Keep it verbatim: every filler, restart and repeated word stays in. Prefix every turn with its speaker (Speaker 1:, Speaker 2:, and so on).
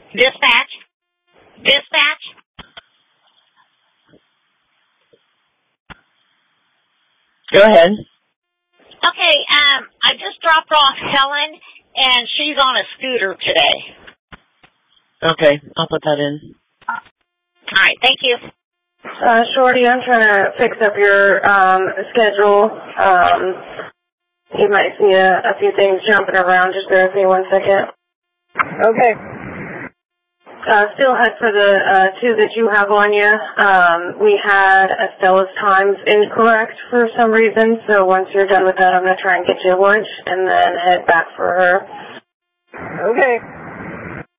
Speaker 1: Dispatch? Dispatch?
Speaker 2: Go ahead.
Speaker 1: Okay, um, I just dropped off Helen, and she's on a scooter today.
Speaker 2: Okay, I'll put that in.
Speaker 1: All right, thank you.
Speaker 3: Uh, Shorty, I'm trying to fix up your um, schedule. Um, you might see a, a few things jumping around. Just bear with me one second.
Speaker 2: Okay.
Speaker 3: Uh, still head for the uh, two that you have on you. Um, we had Estella's times incorrect for some reason, so once you're done with that, I'm going to try and get you lunch and then head back for her.
Speaker 2: Okay.